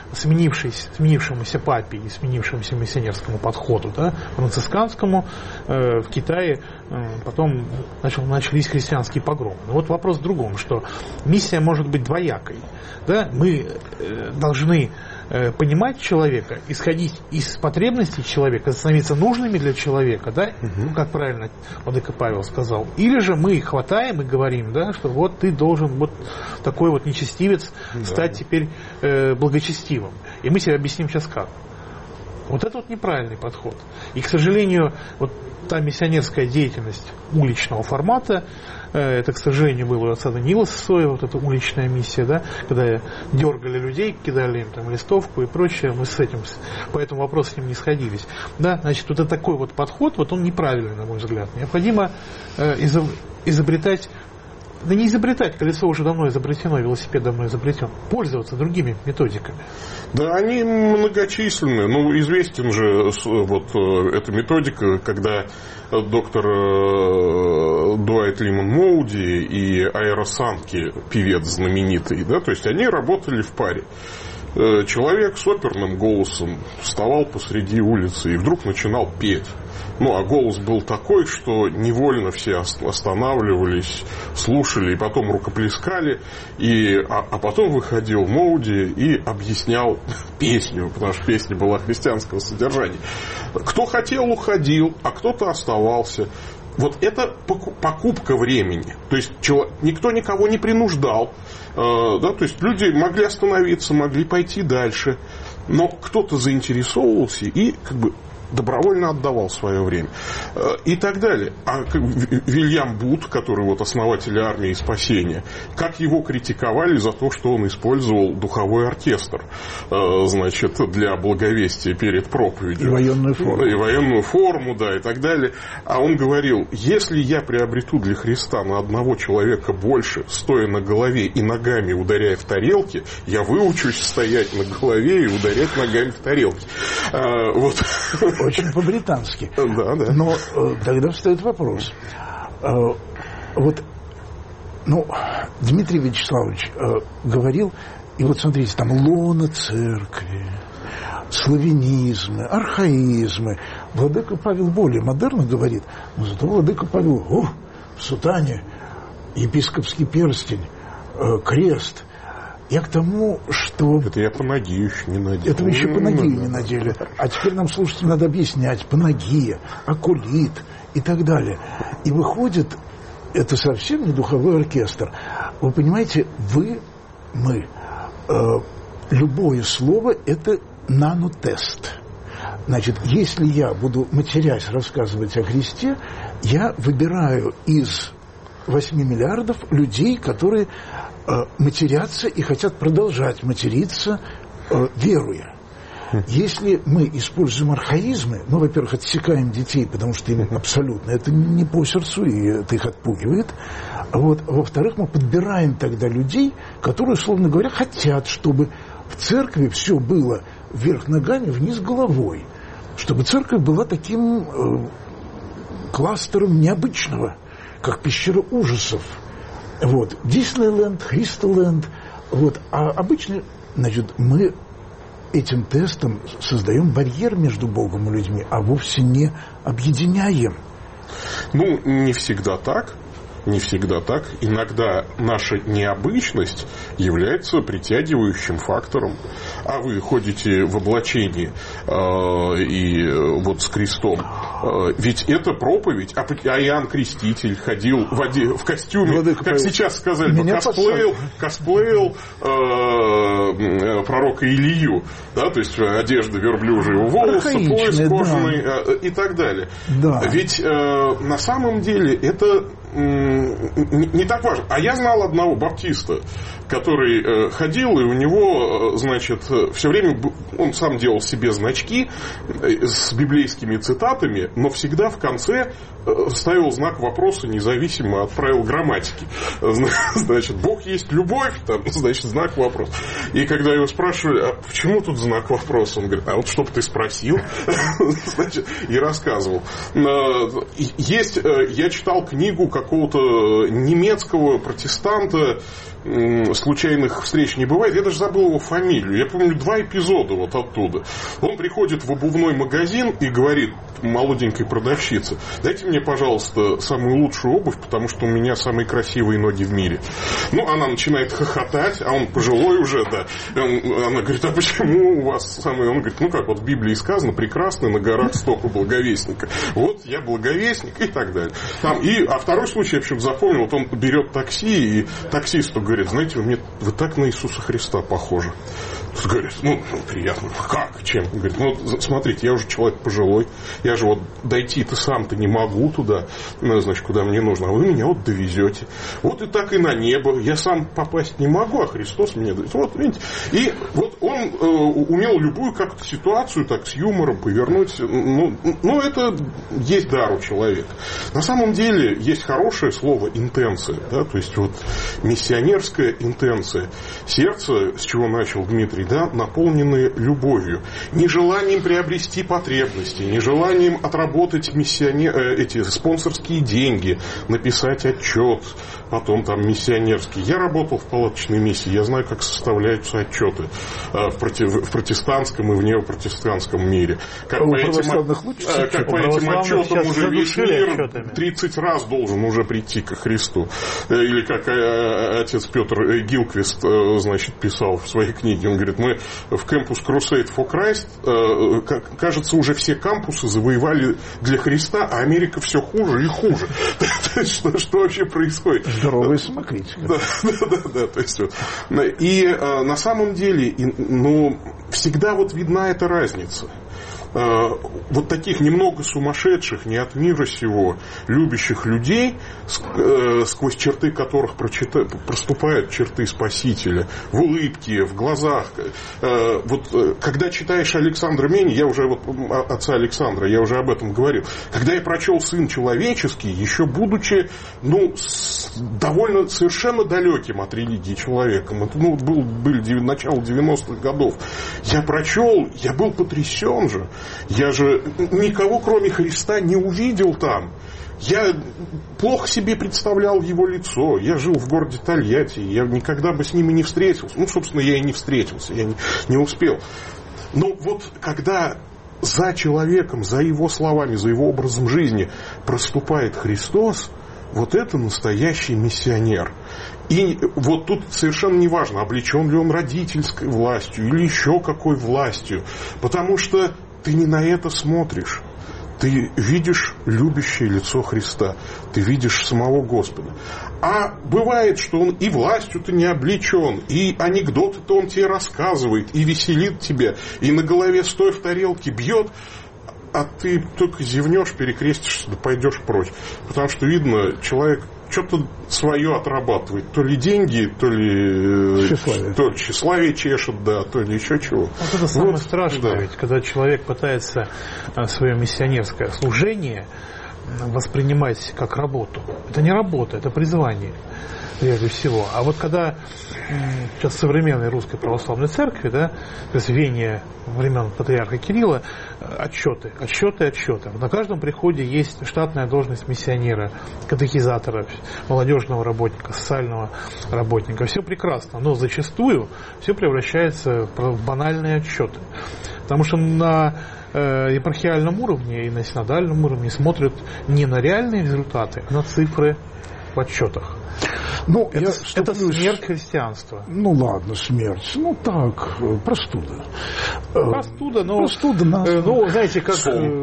сменившемуся папе и сменившемуся миссионерскому подходу, да, францисканскому, э, в Китае э, потом начал, начались христианские погромы. Но вот вопрос в другом, что миссия может быть двоякой. Да? Мы э, должны э, понимать человека, исходить из потребностей человека, становиться нужными для человека, да? Угу. Как правильно владыка Павел сказал. Или же мы хватаем и говорим, да, что вот ты должен вот такой вот нечестивец да. стать теперь э, благочестивым. И мы себе объясним сейчас как. Вот это вот неправильный подход. И, к сожалению, вот та миссионерская деятельность уличного формата, э, это, к сожалению, было у отца Даниила Сысоева, вот эта уличная миссия, да, когда дергали людей, кидали им там листовку и прочее, мы с этим, по этому вопросу с ним не сходились. Да, значит, вот это такой вот подход, вот он неправильный, на мой взгляд. Необходимо э, изобретать. Да не изобретать, колесо уже давно изобретено, велосипед давно изобретен. Пользоваться другими методиками. Да, они многочисленны. Ну, известен же вот эта методика, когда доктор Дуайт Лимон Моуди и Айра Санки, певец знаменитый, да, то есть они работали в паре. Человек с оперным голосом вставал посреди улицы и вдруг начинал петь. Ну, а голос был такой, что невольно все останавливались, слушали и потом рукоплескали. И, а, а потом выходил Моуди и объяснял песню, потому что песня была христианского содержания. Кто хотел, уходил, а кто-то оставался. Вот это покупка времени. То есть никто никого не принуждал. Да, то есть люди могли остановиться, могли пойти дальше. Но кто-то заинтересовывался и как бы добровольно отдавал свое время. И так далее. А Вильям Бут, который вот основатель армии спасения, как его критиковали за то, что он использовал духовой оркестр, значит, для благовестия перед проповедью. И военную форму. И военную форму, да, и так далее. А он говорил: если я приобрету для Христа на одного человека больше, стоя на голове и ногами ударяя в тарелки, я выучусь стоять на голове и ударять ногами в тарелки. А, вот. Очень по-британски. Да, да. Но э, тогда встает вопрос. Э, вот, ну, Дмитрий Вячеславович э, говорил, и вот смотрите, там лоно церкви, славянизмы, архаизмы. Владыка Павел более модерно говорит, но зато владыка Павел, о, в сутане, епископский перстень, э, крест. Я к тому, что... Это я панагию еще не надел. Это вы еще панагию не надели. А теперь нам, слушайте, надо объяснять. Панагия, акулит и так далее. И выходит, это совсем не духовой оркестр. Вы понимаете, вы, мы, э, любое слово – это нанотест. Значит, если я буду, матерясь, рассказывать о Христе, я выбираю из восьми миллиардов людей, которые э, матерятся и хотят продолжать материться, э, веруя. Если мы используем архаизмы, мы, во-первых, отсекаем детей, потому что им абсолютно это не по сердцу, и это их отпугивает. А вот, во-вторых, мы подбираем тогда людей, которые, условно говоря, хотят, чтобы в церкви все было вверх ногами, вниз головой. Чтобы церковь была таким э, кластером необычного, как пещера ужасов. Вот. Диснейленд, Христоленд. Вот. А обычно, значит, мы этим тестом создаем барьер между Богом и людьми, а вовсе не объединяем. Ну, не всегда так. Не всегда так. Иногда наша необычность является притягивающим фактором. А вы ходите в облачении э, и вот с крестом. Э, ведь это проповедь. А, а Иоанн Креститель ходил в, оде, в костюме, Владыка, как сейчас сказали, косплеил, косплеил э, пророка Илью. Да, то есть одежда верблюжьего волоса, пояс кожаный да. э, и так далее. Да. Ведь э, на самом деле это не так важно. А я знал одного баптиста, который э, ходил, и у него, э, значит, все время он сам делал себе значки э, с библейскими цитатами, но всегда в конце э, ставил знак вопроса независимо от правил грамматики. Значит, Бог есть любовь, там, значит, знак вопроса. И когда его спрашивали, а почему тут знак вопроса, он говорит, а вот чтоб ты спросил, значит, и рассказывал. Есть, я читал книгу какого-то немецкого протестанта, случайных встреч не бывает. Я даже забыл его фамилию. Я помню два эпизода вот оттуда. Он приходит в обувной магазин и говорит молоденькой продавщице: дайте мне, пожалуйста, самую лучшую обувь, потому что у меня самые красивые ноги в мире. Ну, она начинает хохотать, а он пожилой уже, да. Он, она говорит, а почему у вас самые... Он говорит, ну как, вот в Библии сказано, прекрасны на горах стопы благовестника. Вот я благовестник и так далее. Там, и, а второй случай я почему-то запомнил, вот он берет такси, и таксисту говорит, знаете, вы, мне, вы так на Иисуса Христа похожи. Тут говорит, ну, приятно. Как? Чем? Он говорит, ну, смотрите, я уже человек пожилой, я же вот дойти-то сам-то не могу туда, ну, значит, куда мне нужно, а вы меня вот довезете. Вот и так и на небо. Я сам попасть не могу, а Христос меня довезет. Вот, видите. И вот он э, умел любую как-то ситуацию так с юмором повернуть. Ну, ну, это есть дар у человека. На самом деле есть хорошее слово интенция, да, то есть вот миссионерская интенция. Сердце, с чего начал Дмитрий, да, наполнены любовью, нежеланием приобрести потребности, нежеланием отработать миссионер, эти спонсорские деньги, написать отчет, потом там миссионерский. Я работал в палаточной миссии, я знаю, как составляются отчеты в, против, в протестантском и в неопротестантском мире. Как по этим, как по этим отчетам уже весь мир тридцать раз должен уже прийти ко Христу. Или как отец Петр Гилквист, значит, писал в своей книге, он говорит, мы в Campus Crusade for Christ, кажется, уже все кампусы завоевали для Христа, а Америка все хуже и хуже. Что, что вообще происходит? Здоровая самокритика. Да, да, да, да. То есть, и на самом деле, ну, всегда вот видна эта разница. Вот таких немного сумасшедших, не от мира сего, любящих людей, сквозь черты которых проступают черты Спасителя, в улыбке, в глазах. Вот когда читаешь Александра Мени, я уже вот отца Александра, я уже об этом говорил, когда я прочел «Сын человеческий», еще будучи, ну, довольно совершенно далеким от религии человеком, это, ну, был, были начало девяностых годов, я прочел, я был потрясен же. Я же никого, кроме Христа, не увидел там. Я плохо себе представлял его лицо. Я жил в городе Тольятти. Я никогда бы с ним и не встретился. Ну, собственно, я и не встретился. Я не, не успел. Но вот когда за человеком, за его словами, за его образом жизни проступает Христос, вот это настоящий миссионер. И вот тут совершенно не важно, облечен ли он родительской властью или еще какой властью, потому что ты не на это смотришь. Ты видишь любящее лицо Христа, ты видишь самого Господа. А бывает, что он и властью-то не облечен, и анекдоты-то он тебе рассказывает, и веселит тебя, и на голове стоя в тарелке бьет, а ты только зевнешь, перекрестишься, да пойдешь прочь. Потому что видно, человек что-то свое отрабатывает. То ли деньги, то ли тщеславие, то ли тщеславие чешет, да, то ли еще чего. Вот это самое вот, страшное, да. Ведь когда человек пытается свое миссионерское служение воспринимать как работу. Это не работа, это призвание, прежде всего. А вот когда сейчас в современной русской православной церкви, да, то есть веяние времен патриарха Кирилла, отчеты, отчеты, отчеты. На каждом приходе есть штатная должность миссионера, катехизатора, молодежного работника, социального работника. Все прекрасно, но зачастую все превращается в банальные отчеты. Потому что на епархиальном уровне и на синодальном уровне смотрят не на реальные результаты, а на цифры в отчетах. Ну, это, я это смерть христианства. Ну ладно, смерть. Ну так, простуда. Простуда, но... Простуда нас... Ну, знаете, как,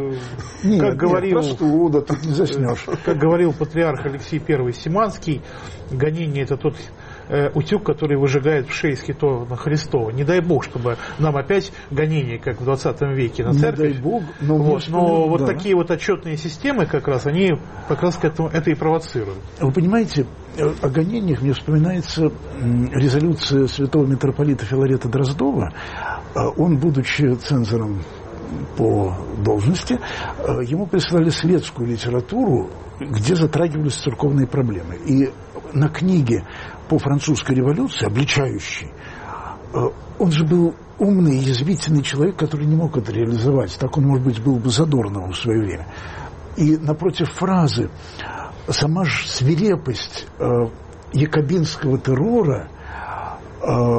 нет, как говорил... Нет, простуда, тут не заснешь. Как говорил патриарх Алексей Первый Симанский, гонение — это тот утюг, который выжигает в шее скитов Христова. Не дай Бог, чтобы нам опять гонение, как в двадцатом веке на церковь. Не дай Бог. Но, вот, но вот да. такие вот отчетные системы как раз, они как раз к этому, это и провоцируют. Вы понимаете, о гонениях мне вспоминается резолюция святого митрополита Филарета Дроздова. Он, будучи цензором по должности, ему прислали светскую литературу, где затрагивались церковные проблемы. И на книге по французской революции, обличающей, он же был умный, язвительный человек, который не мог это реализовать. Так он, может быть, был бы Задорновым в свое время. И напротив фразы «сама же свирепость э, якобинского террора э,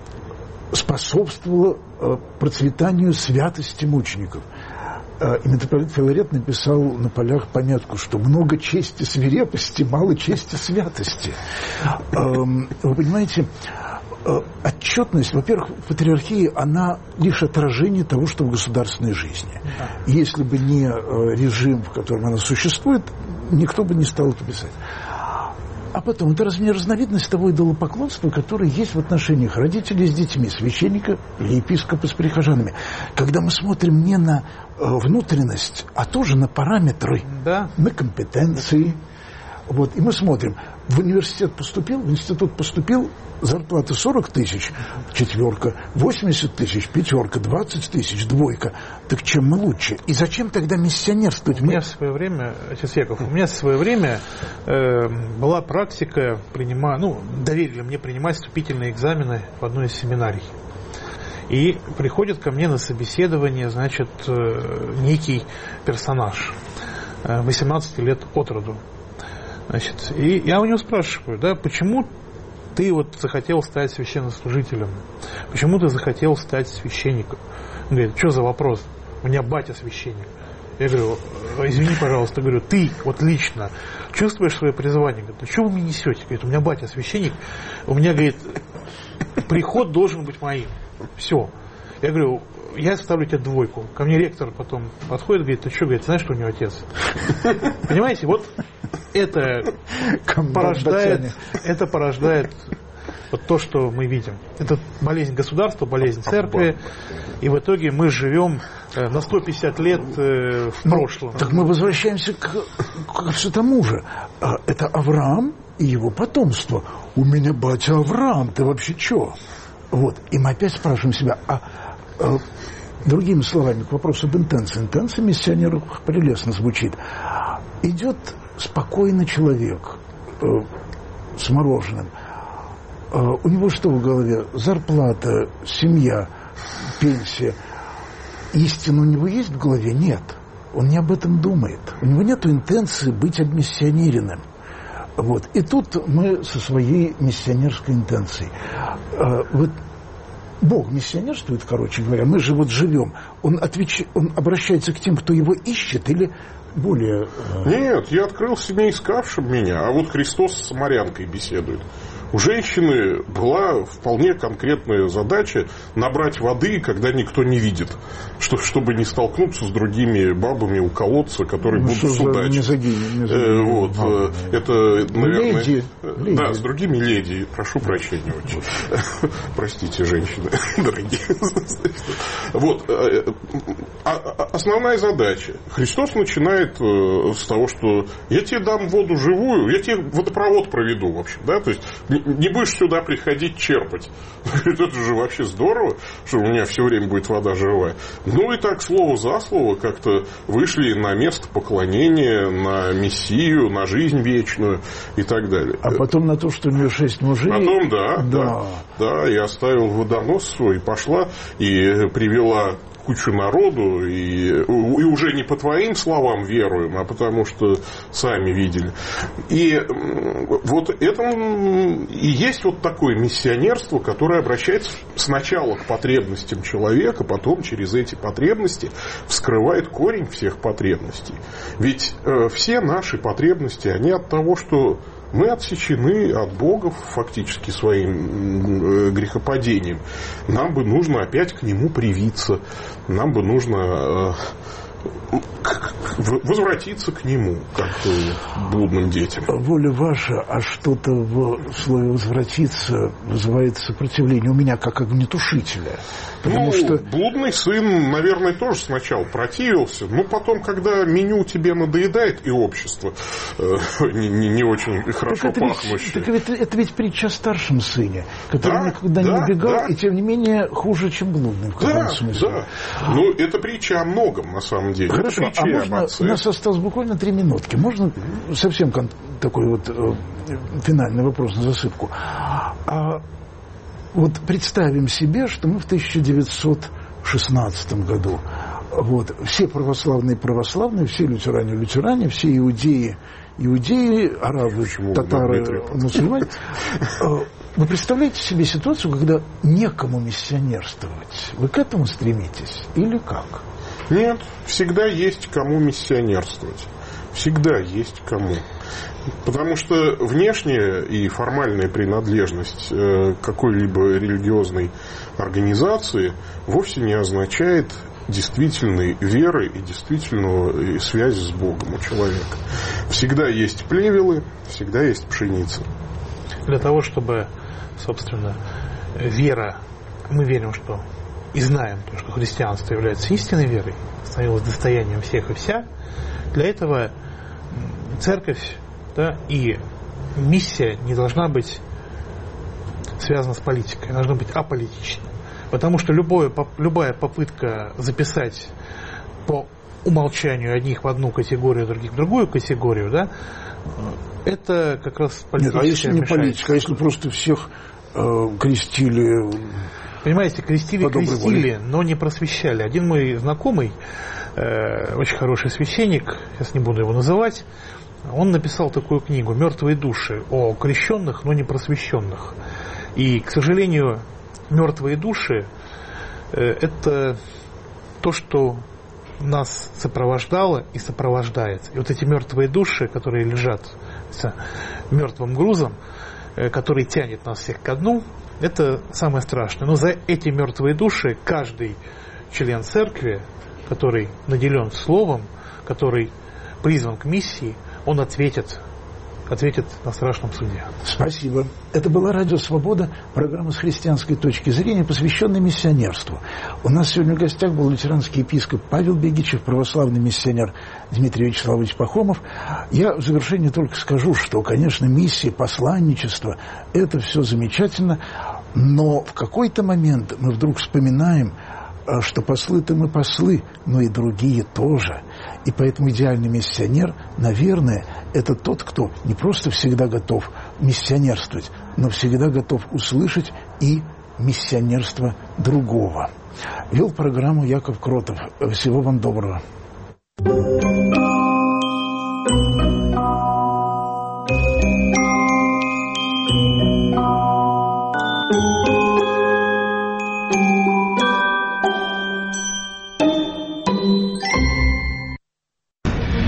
способствовала э, процветанию святости мучеников». И митрополит Филарет написал на полях пометку, что много чести свирепости, мало чести святости. Вы понимаете, отчетность, во-первых, в патриархии, она лишь отражение того, что в государственной жизни. Если бы не режим, в котором она существует, никто бы не стал это писать. А потом, это разновидность того идолопоклонства, которое есть в отношениях родителей с детьми, священника или епископа с прихожанами. Когда мы смотрим не на э, внутренность, а тоже на параметры, да. на компетенции. Вот, и мы смотрим, в университет поступил, в институт поступил, зарплата сорок тысяч, четверка, восемьдесят тысяч, пятерка, двадцать тысяч, двойка. Так чем мы лучше? И зачем тогда миссионерствовать? У меня в свое время, отец Яков, у меня в свое время э, была практика, принимая, ну, доверили мне принимать вступительные экзамены в одной из семинарий. И приходит ко мне на собеседование, значит, э, некий персонаж, э, восемнадцати лет от роду. Значит, и я у него спрашиваю, да, почему ты вот захотел стать священнослужителем? Почему ты захотел стать священником? Он говорит, что за вопрос? У меня батя священник. Я говорю, извини, пожалуйста, говорю, ты вот лично чувствуешь свое призвание? Говорит, ну что вы мне несете? Говорит, у меня батя священник, у меня, говорит, приход должен быть моим. Все. Я говорю, я ставлю тебе двойку. Ко мне ректор потом подходит, говорит, ты что, говорит, знаешь, что у него отец? Понимаете, вот это порождает, это порождает вот то, что мы видим. Это болезнь государства, болезнь церкви. И в итоге мы живем на сто пятьдесят лет в прошлом. Ну, так мы возвращаемся к, к все тому же. Это Авраам и его потомство. У меня батя Авраам, ты вообще что? Вот. И мы опять спрашиваем себя, а, а другими словами, к вопросу об интенции. Интенция миссионеров прелестно звучит. Идет спокойный человек э, с мороженым. Э, у него что в голове? Зарплата, семья, пенсия. Истина у него есть в голове? Нет. Он не об этом думает. У него нет интенции быть обмиссионеренным. Вот. И тут мы со своей миссионерской интенцией. Э, вот Бог миссионерствует, короче говоря, мы же вот живем, он, отвеч... он обращается к тем, кто его ищет, или более... Нет, я открылся не искавшим меня, а вот Христос с самарянкой беседует. У женщины была вполне конкретная задача набрать воды, когда никто не видит, что, чтобы не столкнуться с другими бабами у колодца, которые ну, будут судачить. Не загинем, не загинем. Э, вот, а, это, наверное... Леди. Леди. Да, с другими леди. Прошу прощения очень. Простите, женщины, дорогие. Вот. Основная задача. Христос начинает с того, что я тебе дам воду живую, я тебе водопровод проведу, в общем, да, то есть не будешь сюда приходить черпать. Это же вообще здорово, что у меня все время будет вода живая. Ну и так, слово за слово, как-то вышли на место поклонения, на Мессию, на жизнь вечную и так далее. А потом на то, что у нее шесть мужей. Потом, да, да, да, да, и оставил водонос свой, пошла и привела кучу народу, и, и уже не по твоим словам веруем, а потому что сами видели. И вот это и есть вот такое миссионерство, которое обращается сначала к потребностям человека, потом через эти потребности вскрывает корень всех потребностей. Ведь э, все наши потребности, они от того, что мы отсечены от Бога фактически своим грехопадением. Нам бы нужно опять к Нему привиться. Нам бы нужно возвратиться к Нему, как блудным детям. Воля ваша, а что-то в слове «возвратиться» вызывает сопротивление у меня как огнетушителя. Потому ну, что... блудный сын, наверное, тоже сначала противился, но потом, когда меню тебе надоедает и общество э, не, не, не очень хорошо так пахнущее. Так это, это ведь притча о старшем сыне, который да, никогда да, не убегал, да. и тем не менее хуже, чем блудный. В каком да, смысле. да. Ну, это притча о многом, на самом деле. Хорошо, это а можно, у нас осталось буквально три минутки. Можно совсем такой вот э, финальный вопрос на засыпку? А вот представим себе, что мы в тысяча девятьсот шестнадцатом году, вот, все православные православные, все лютеране лютеране, все иудеи иудеи, арабы, Почему? татары, мусульмане. Вы представляете себе ситуацию, когда некому миссионерствовать? Вы к этому стремитесь или как? Нет, всегда есть кому миссионерствовать. Всегда есть кому. Потому что внешняя и формальная принадлежность какой-либо религиозной организации вовсе не означает действительной веры и действительную связи с Богом у человека. Всегда есть плевелы, всегда есть пшеница. Для того, чтобы, собственно, вера, мы верим, что и знаем, что христианство является истинной верой, становилось достоянием всех и вся, для этого церковь, да, и миссия не должна быть связана с политикой, она должна быть аполитичной. Потому что любое, любая попытка записать по умолчанию одних в одну категорию, других в другую категорию, да, это как раз политическая. Нет, а если не политика, а если просто всех э, крестили... Понимаете, крестили, крестили, но не просвещали. Один мой знакомый, э, очень хороший священник, сейчас не буду его называть, он написал такую книгу «Мертвые души» о крещенных, но не просвещенных. И, к сожалению, мертвые души э, это то, что нас сопровождало и сопровождает. И вот эти мертвые души, которые лежат с мертвым грузом, э, который тянет нас всех ко дну, это самое страшное. Но за эти мертвые души каждый член церкви, который наделен словом, который призван к миссии, он ответит, ответит на страшном суде. Спасибо. Это была Радио Свобода, программа с христианской точки зрения, посвященная миссионерству. У нас сегодня в гостях был лютеранский епископ Павел Бегичев, православный миссионер Дмитрий Вячеславович Пахомов. Я в завершение только скажу, что, конечно, миссия, посланничество – это все замечательно, но в какой-то момент мы вдруг вспоминаем, что послы-то мы послы, но и другие тоже. И поэтому идеальный миссионер, наверное, это тот, кто не просто всегда готов миссионерствовать, но всегда готов услышать и миссионерство другого. Вел программу Яков Кротов. Всего вам доброго.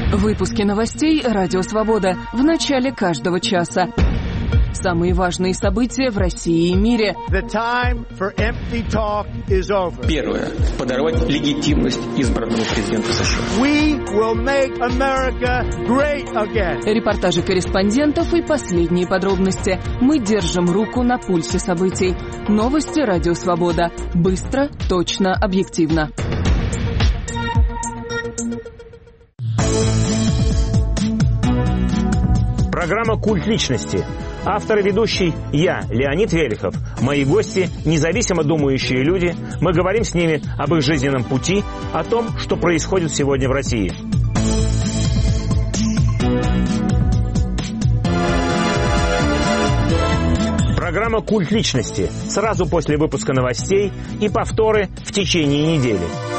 Выпуски новостей «Радио Свобода» в начале каждого часа. Самые важные события в России и мире. Первое. Подорвать легитимность избранного президента США. Репортажи корреспондентов и последние подробности. Мы держим руку на пульсе событий. Новости «Радио Свобода». Быстро, точно, объективно. Программа «Культ личности». Автор и ведущий я, Леонид Велихов. Мои гости – независимо думающие люди. Мы говорим с ними об их жизненном пути, о том, что происходит сегодня в России. Программа «Культ личности» сразу после выпуска новостей и повторы в течение недели.